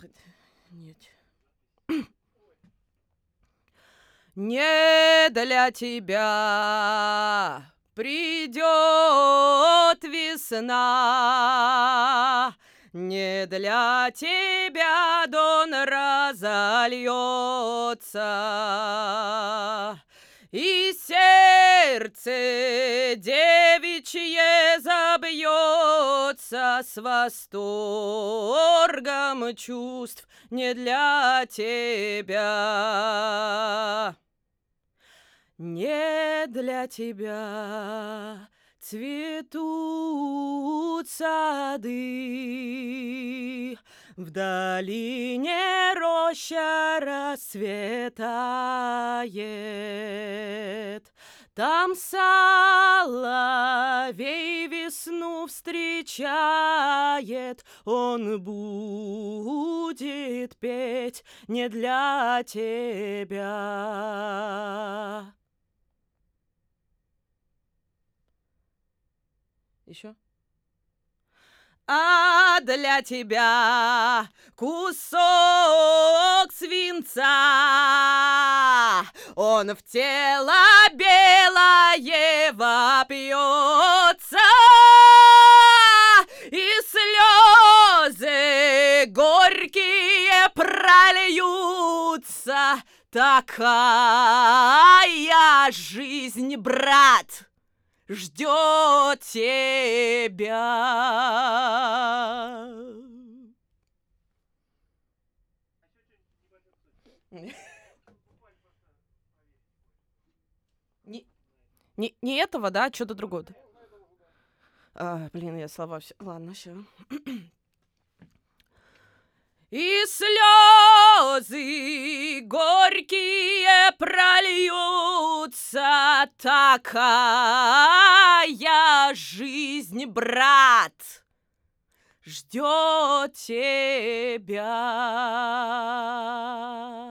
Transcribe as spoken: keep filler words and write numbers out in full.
Нет. Не для тебя придет весна, не для тебя дон разольется, и сердце девичье забьется с восторгом чувств не для тебя. Не для тебя цветут сады, в долине роща расцветает. Там соловей весну встречает, он будет петь не для тебя. Еще? А для тебя кусок свинца, он в тело белое вопьется, и слезы горькие прольются. Такая жизнь, брат, ждет тебя. Не, не, не этого, да, а что-то другое. А, блин, я слова все. Ладно, все. И слезы горькие прольются, такая жизнь, брат, ждет тебя.